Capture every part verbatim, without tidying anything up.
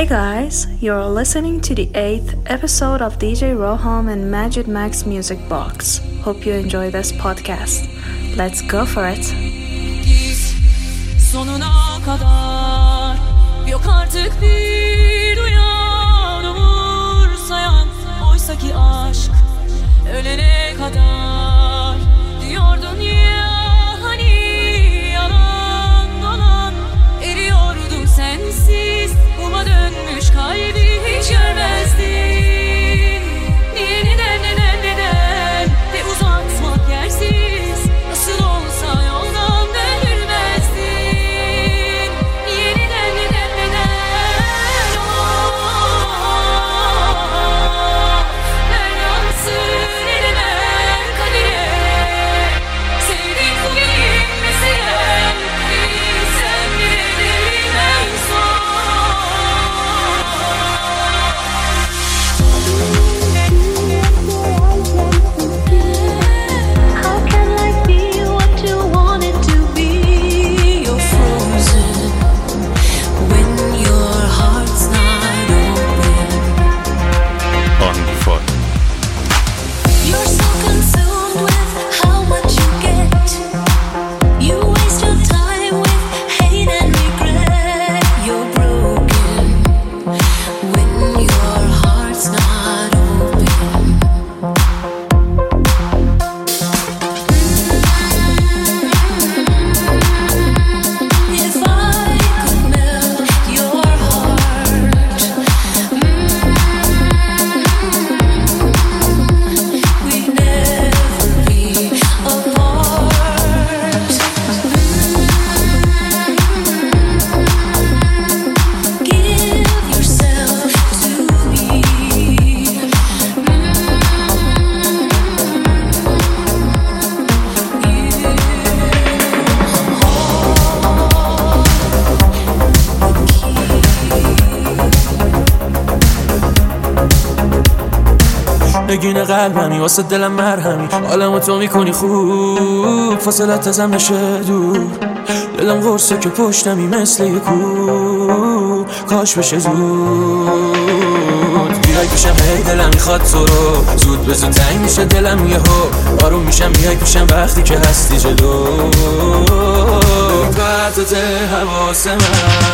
Hey guys, you're listening to the eighth episode of D J Roham and Majid Max Music Box. Hope you enjoy this podcast. Let's go for it. Sonuna kadar yok artık bir uyan umursayan, oysa ki aşk ölene kadar diyordun ya hani yalan dolan eriyordum sensiz uma dönmüş kalbi hiç görmezdin. Niye neden neden neden ve uzatmak yersiz nasıl olsa yoldan dönülmezdin. Niye neden neden neden oh, ben yansın edemem kadere sevdik bugün meselen bilsen bilelim en son. How can life be what you want it to be? You're frozen when your heart's not open. Unfun. You're so consumed with how much you get. You waste your time with hate and regret. You're broken when your heart's not open. If I could melt your heart, we'd never be apart. Give yourself to me. نگین قلبمی واسه دلم مرهمی عالمو تو میکنی خوب فاصلت ازم نشه دور دلم غرصه که پشتمی مثل یه کو کاش بشه زود بیای پیشم هی دلم میخواد تو رو زود به زود تنگ میشه دلم یه هو آروم میشم بیای پیشم وقتی که هستی جلو پرتت حواس من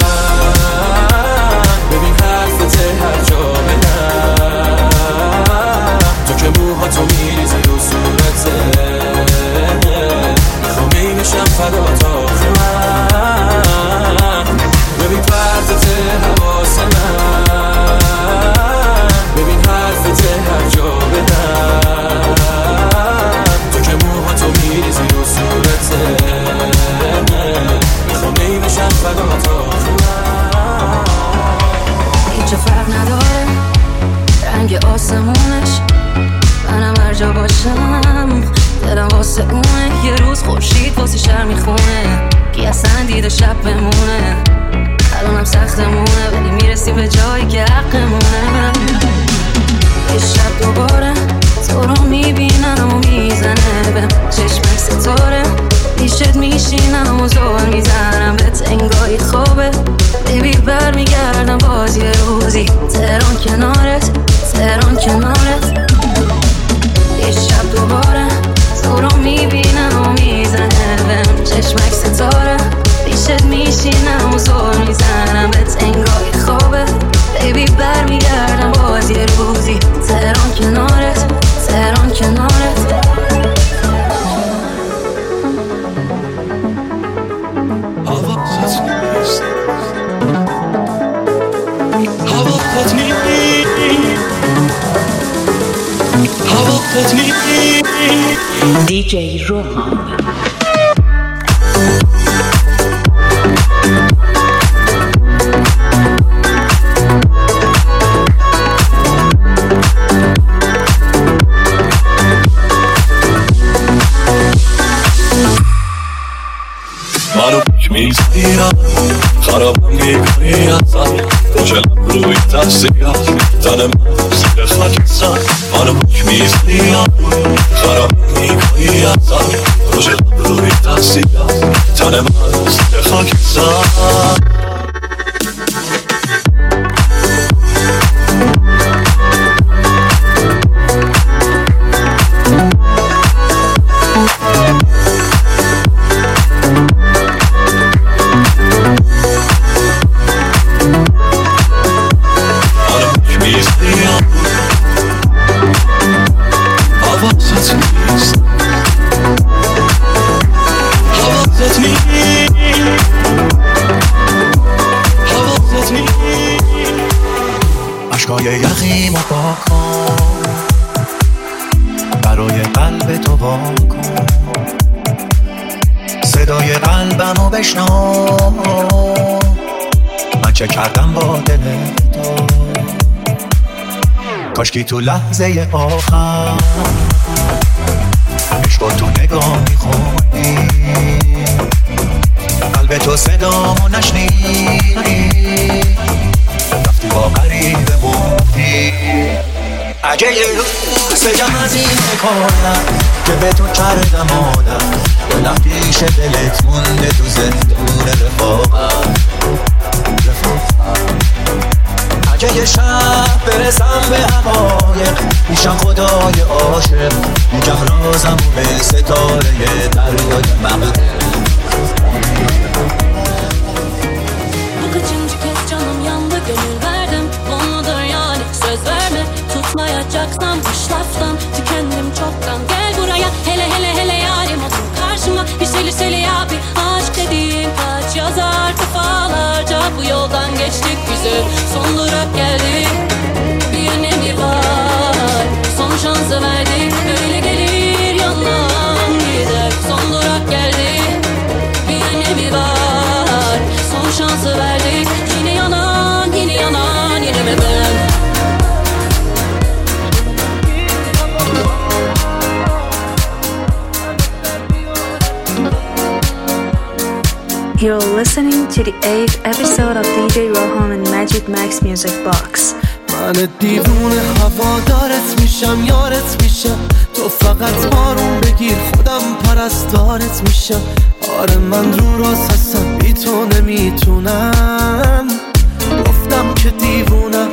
ببین حرفت هر جا بدم تو که موها تو میریزی رو صورته میخوام ای بشم فدا تا آخر من ببین پرتت حواس من ببین حرفت هر جا بدم تو که موها تو میریزی رو صورته میخوام ای بشم فدا تا آخر من هیچ فرق نداره رنگ آسمونش منم هر جا باشم دلم واسه اونه یه روز خورشید واسه شهر میخونه کی اصلا دیده شب بمونه الانم سختمونه ولی میرسیم به جایی که حقمونه یه شب دوباره تو رو میبینم و میزنه به چشمک ستاره پیشت میشینم و زور میزنم به تنگای خوبه بیبی بر میگردم باز یه روزی تهران کنارت تهران کنارت یه شب دوباره تو رو میبینم و میزنه بهم چشمک ستاره پیشت میشینم و زور میزنم به تنگای خوبه بیبی بر میگردم باز یه روزی تهران کنارت تهران کنارت D J Roham. منو میزنی خرابم میکنی ازم خوشلم روی تحصیلم تن من زیر خاک زن منو میزنی خرابم میکنی ازم خوشلم روی تحصیلم تن من زیر خاک زن قلب تو وا کن، صدای قلبمو بشنو، من چه کردم با دل تو. کاشکی تو لحظه آخر عشق با تو نگاه میخونی، قلب تو صدامو نشنیدی، رفتی با غریبه موندی. اگه یه روز بگم از این کنم که به تو کردم آدم، دلم پیش دلت مونده تو زندون رفاقت. اگه یه شب برسم به حقایق، میشم خدای عاشق، میگم رازمو به ستاره دریای مغرب. Bu kaçıncı kez canım yandı, gönül verdim, o mudur yani? Söz verme, tutmayacaksan boş laftan tükendim çoktan. Gel buraya, hele hele hele yarim, otur karşıma, bir seli seli abi. Aşk dediğin kaç yazar defalarca, bu yoldan geçtik güzel, son durak geldik. Bir önemi var, son şansı verdik, böyle gelir yalan gider. Son durak geldik, bir önemi var, son şansı verdik. Yine yanan, yine yanan, yine mi ben? You're listening to the eighth episode of D J Roham and Magic Max Music Box. من دیوونه هوادارت میشم، یارت میشم، تو فقط آروم بگیر، خودم پرستارت میشم. آره من رو راست هستم، بی تو نمیتونم، گفتم که دیوونم.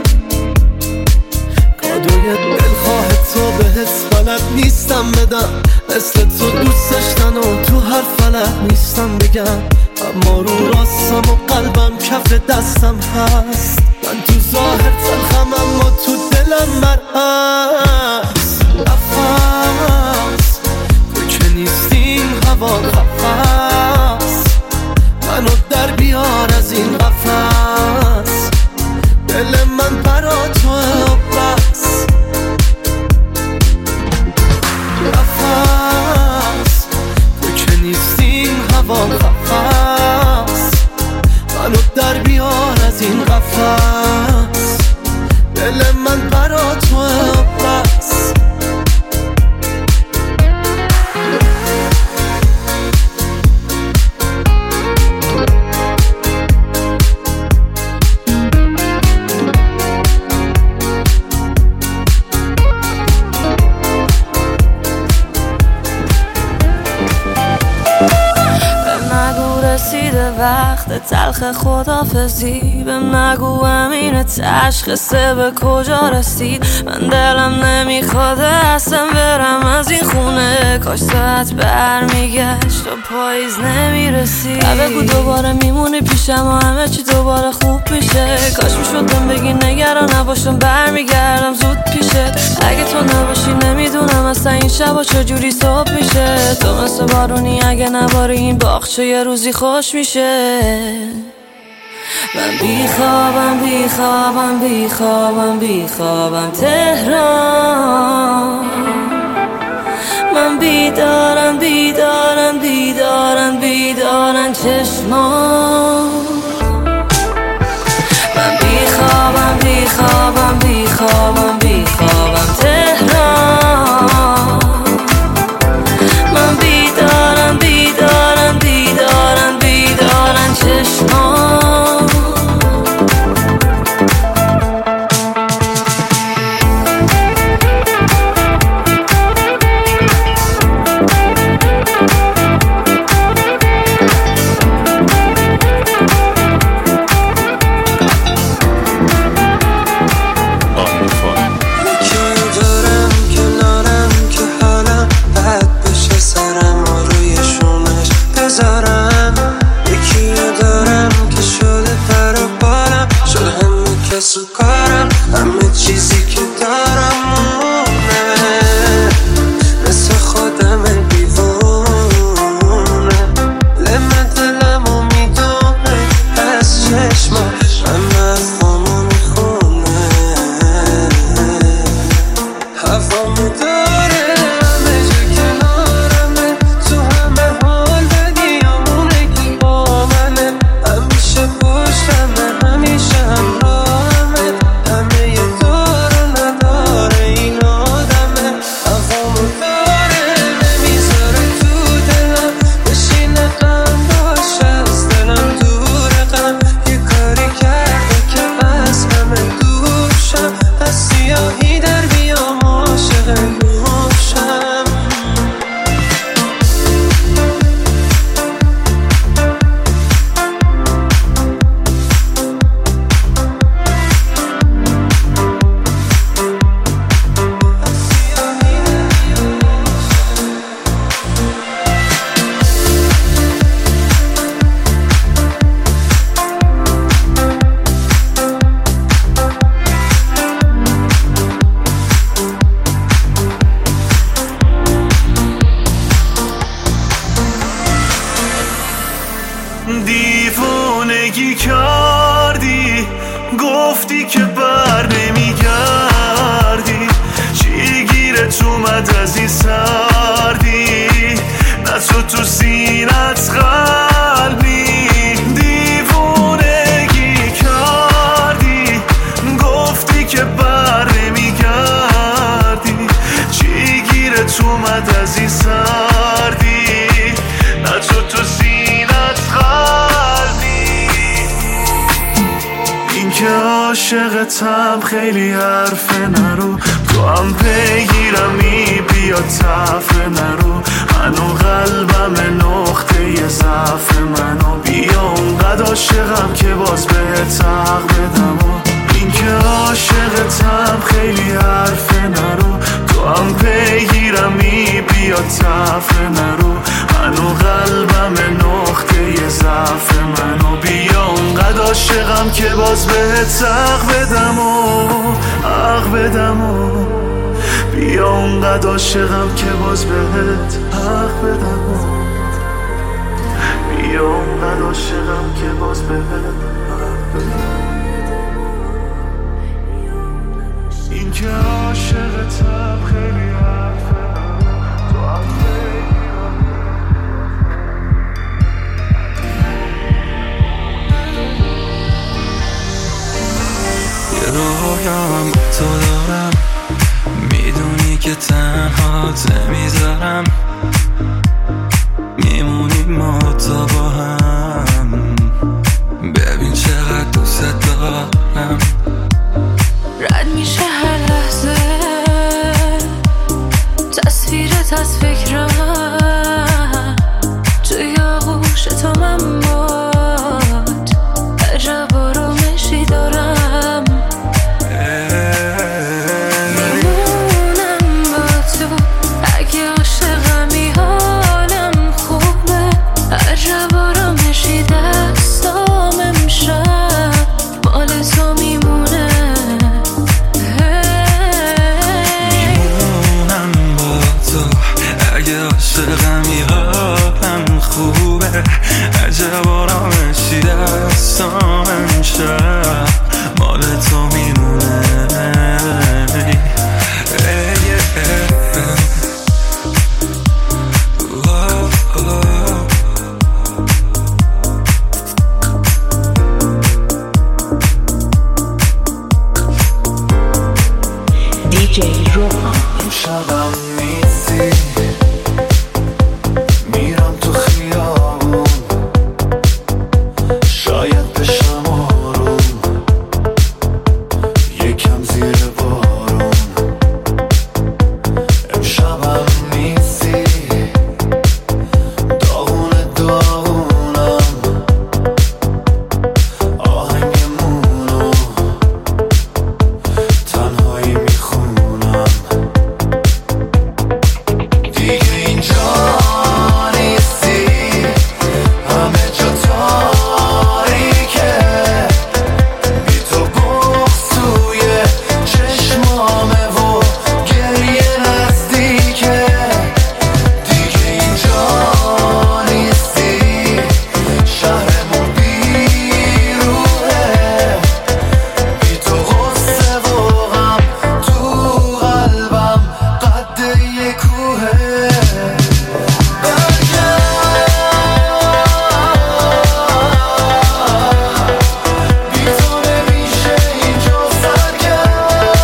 کادوی دلخواه تو به حس بلد نیستم بدم، مثل تو دوست داشتن و تو هر فلک نیستم بگم. اما رو راستم و قلبم کف دستم هست، من تو ظاهر تلخم اما تو دلم مرهست. نفس تو که نیستی این هوا قفس، منو در بیار از این قفس. دل من برا توه و بس. نفس تو که نیستی این هوا قفس، منو در بیار از این قفس. دل من برا توه و بس. وقت تلخ خدافزی، بهم نگو امین تشخیصه به کجا رسید. من دلم نمیخواد اصلا برم از این خونه، کاش ساعت برمیگشت و پاییز نمیرسید. بگو دوباره میمونی پیشم و همه چی دوباره خوب میشه. کاش میشد بهم بگی نگران نباشم، برمیگردم زود پیشت. اگه تو نباشی نمیدونم اصلا این شبا چجوری صبح میشه. تو مثل بارونی اگه نباری این باغچه یه روزی خوش میشه. من بیخوابم بیخوابم بیخوابم بیخوابم تهران. من بیدارم بیدارم بیدارم بیدارم چشمان. من بیخوابم بیخوابم بیخوابم بیخوابم تهران. من بیدارم بیدارم بیدارم بیدارم چشمان. هوا میداره همه جا گیرت اومد از این سردی، نه تو تو سینت قلبی دیوونگی کردی، گفتی که بر نمیگردی، چی گیرت اومد از این سردی، نه تو تو سینت قلبی. این که عاشقتم خیلی حرف نرو، تو هم پیگیرمی بیا تفره نرو، منو قلبم نقطه ضعف منو، بیا اونقدر عاشقم که باز بهت حق بدم. این که عاشقتم خیلی حرف نرو، تو هم پیگیرمی بیا تفره نرو، منو قلبم نقطه ضعف منو، بیا اونقدر عاشقم که باز بهت حق بدم و حق بدم و بیا اونقدر عاشقم که باز بهت حق بدم و بیا اونقدر عاشقم که باز بهت حق بدم. این که عاشقتم خیلی حرفه، تو هم یه رویام تو دارم، میدونی که تنهات نمیذارم، میمونیم ما تا با هم، ببین چقدر دوست دارم، رد میشه هر لحظه تصویرت از فکرم، توی آغوش تو من باد عجب آرامشی دارم، میمونم با تو اگه عاشقمی حالم خوبه، عجب آرامشی دستام امشب مال تو میمونه، عاشقمی حالم خوبه، عجب آرامشی دستام امشب مال تو میمونه. دیجی روحان امشبم نیستی، میرم تو خیابون، شاید بشم آروم، یکم زیر بارون. امشبم نیستی، داغونه داغونم، آهنگمونو تنهایی میخونم، دیگه اینجا نیستی، همه جا تاریکه، بی تو بغض توی چشمامه و گریه نزدیکه، دیگه اینجا نیستی، شهرمون بیروحه، بی تو غصه و غم تو قلبم قد یه کوهه. بی تو نمیشه اینجا سرگرد،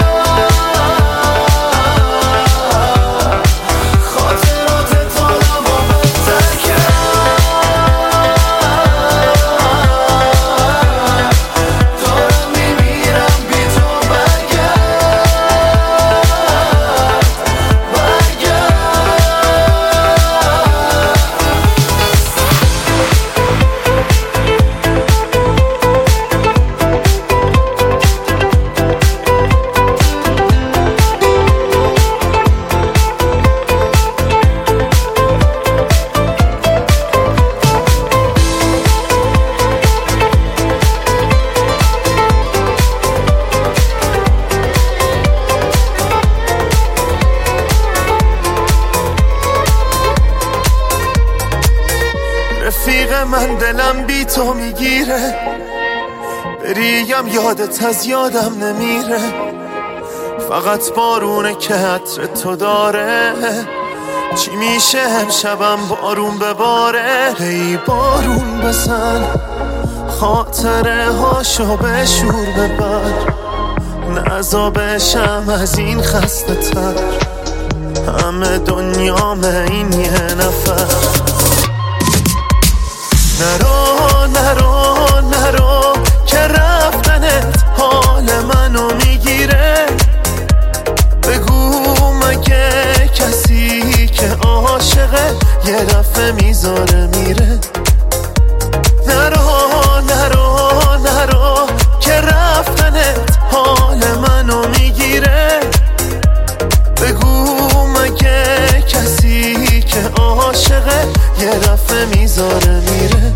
خاطرات تالم و بهتر کرد، دارم میمیرم بی تو برگرد، برگرد. رفیق من دلم بی تو میگیره، بریم یادت از یادم نمیره، فقط بارونه که عطر تو داره. چی میشه امشبم بارون بباره؟ ای بارون بزن خاطره هاشو به شور ببر، نزا بشم از این خسته تر، همه دنیامه این یه نفر. نرو نرو نرو که رفتنت حال منو میگیره. بگو مگه کسی که عاشقه یه دفعه میذاره میره. نرو نرو نرو که رفتنت حال منو میگیره. بگو مگه کسی که عاشقه یه دفعه میذاره میره.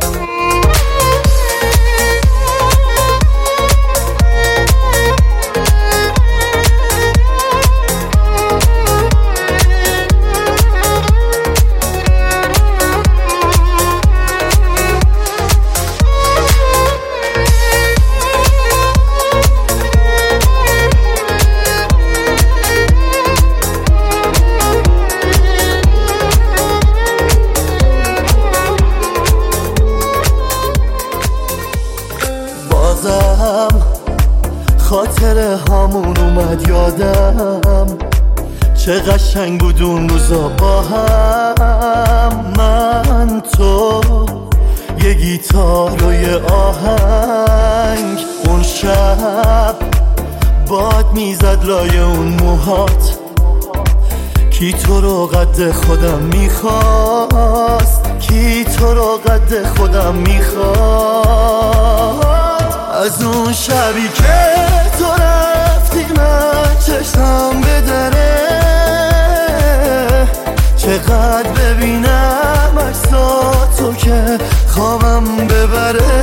خاطره هامون اومد یادم، چه قشنگ بود اون روزا با هم. من تو یه گیتار و یه آهنگ، اون شب باد میزد لای اون موهات. کی تو رو قد خودم میخواست، کی تو رو قد خودم میخواست. از اون شبی که تو رفتی من چشم به دره، چقدر ببینم عکساتو که خوابم ببره.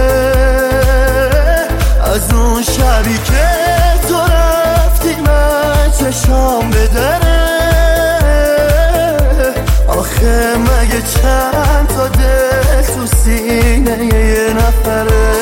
از اون شبی که تو رفتی من چشم به دره، آخه مگه چند تا دل تو سینه یه نفره.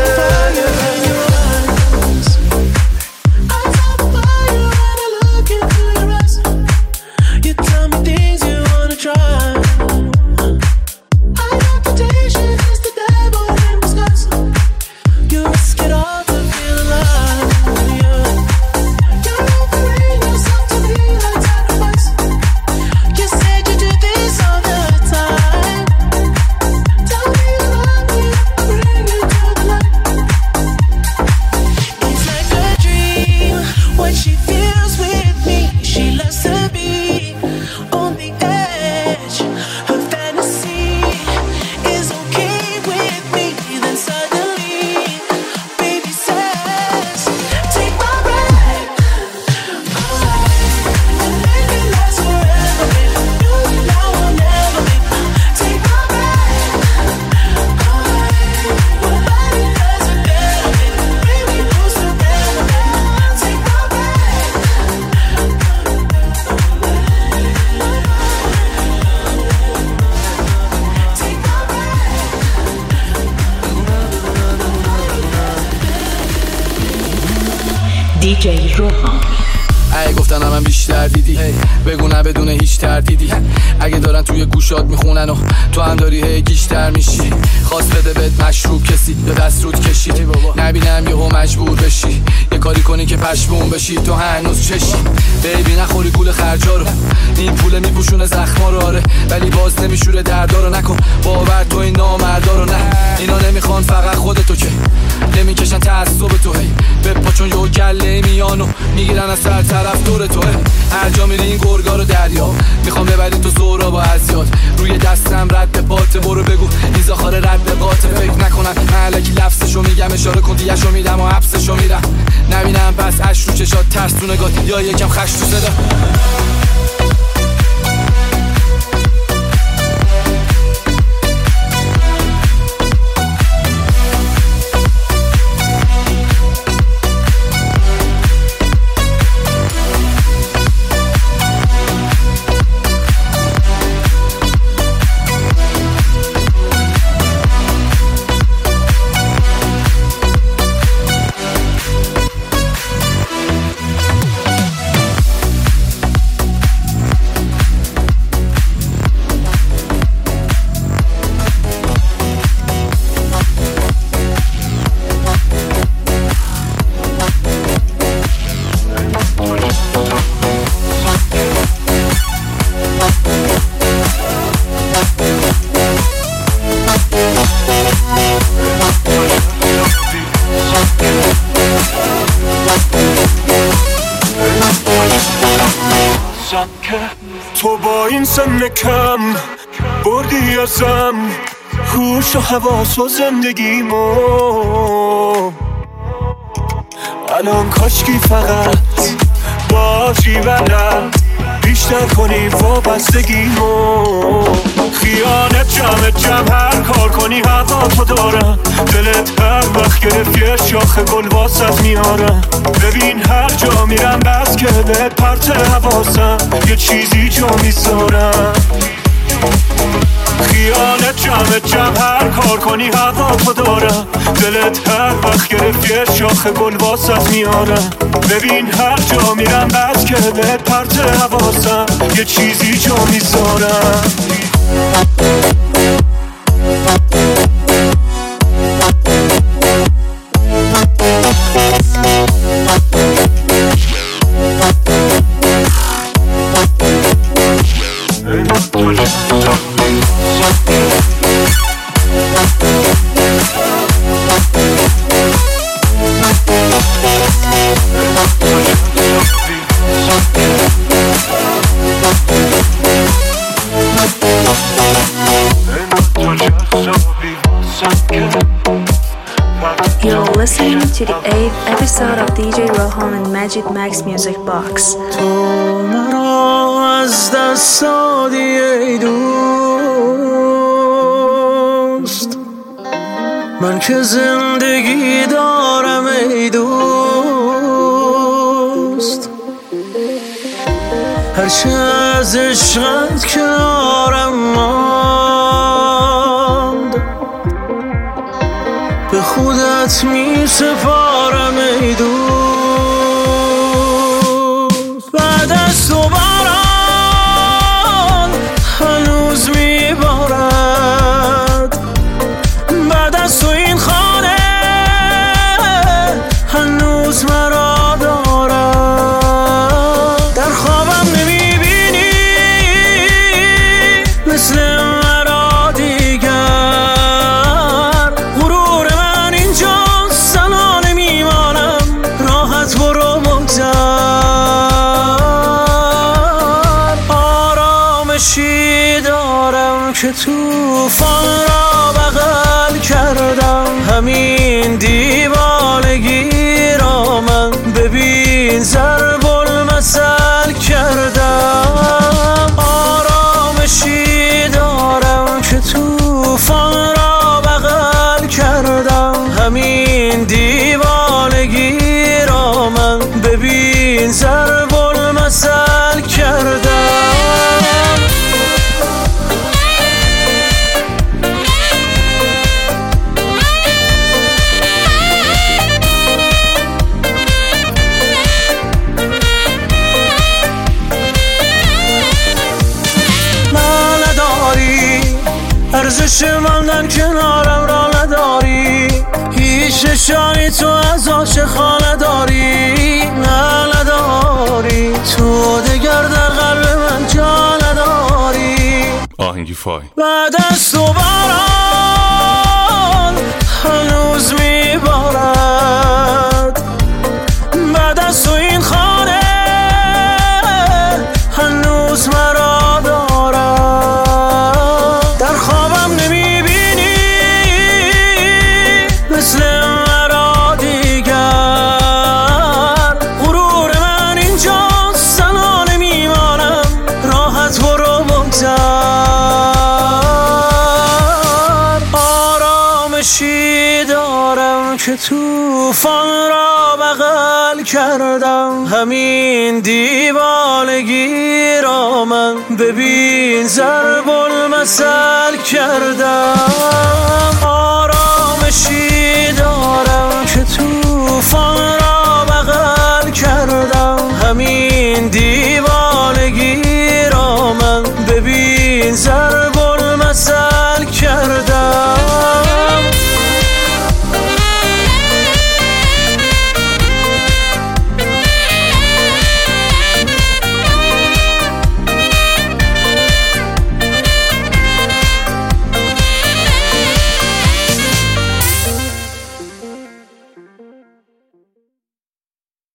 دیجی روحان. ای گفتن هم, هم بیشتر دیدی، بگو نه بدون هیچ تردیدی. اگه دارن توی گوشات میخونن و تو هم داری هی گیشتر میشی. خواست بده بهت مشروب کسی یا دست رود کشید، نبینم یهو مجبور بشی یه کاری کنی که پشمون بشی. تو هنوز چشی بیبی نخوری گول خرجا رو، این پول میپوشونه زخما رو. آره ولی باز نمیشوره دردا رو. نکن باور تو این نامردا رو. نه اینا نمیخوان فقط خودتو که نمیکشن تعصب تو. هی بپا چون یه گله میانو میگیرن از سر طرف دور تو. هر جا میری این گرگا رو دریا میخوام ببری تو زورا با ازیاد. روی دستم رد باته برو بگو ایزاخاره رد باته. فکر نکنن علکی لفظشو میگم اشاره کن دیگه‌شو میدم و حبسشو میرم. نبینم پس اش رو چشات ترس تو نگات یا یکم خش تو صدا. که تو با این سن کم بردی ازم هوش و حواس و زندگیمو. الان کاشکی فقط باشی بلد بیشتر کنی وابستگیمو. خیانت جمع جمع هر کار کنی هوا تو دارم. دلت هر وقت گرفت یه شاخ گل واسط میارم. ببین هر جا میرم بس که به پرت حواسم یه چیزی جا میذارم. خیانت جمع جمع هر کار کنی هوا تو دارم. دلت هر وقت گرفت یه شاخ گل واسط میارم. ببین هر جا میرم بس که به پرت حواسم یه چیزی جا میذارم. You're listening to the eighth episode of D J Roham and Magic Max Music Box. تو مرا از دست دادی ای دوست، من که زندگی دارم ای دوست. هرچه از عشقت کنارم ماند به خودت می سپارم ای دوست. بعد از تو باران هنوز می بارد، بعد از تو این خانه هنوز مرا دارد. در خوابم نمی بینی مثل مرا دیگر. غرور من اینجاست تنها نمیمانم، راحت برو مگذر. آرامشی دارم که توفان را بغل کردم. همین دیوانگی را من ببین ضرب المثل کردم. آرامشی دارم که توفان را بغل کردم. همین دیوانگی را من ببین ضرب المثل کردم. ارزش ماندن کنارم را نداری، هیچ نشانی تو از عاشقانه داری. نه نداری، تو دگر در قلب من جا نداری. آهنگی فای. بعد از تو باران هنوز میبارد، بعد از تو این خانه هنوز مرا دارد. در خوابم نمیبینی مثل مرا دیگر. غرور من اینجاست تنها نمیمانم، راحت برو مگذر. آرامشی دارم که توفان را بغل کردم. همین دیوانگی را من ببین ضرب المثل کردم.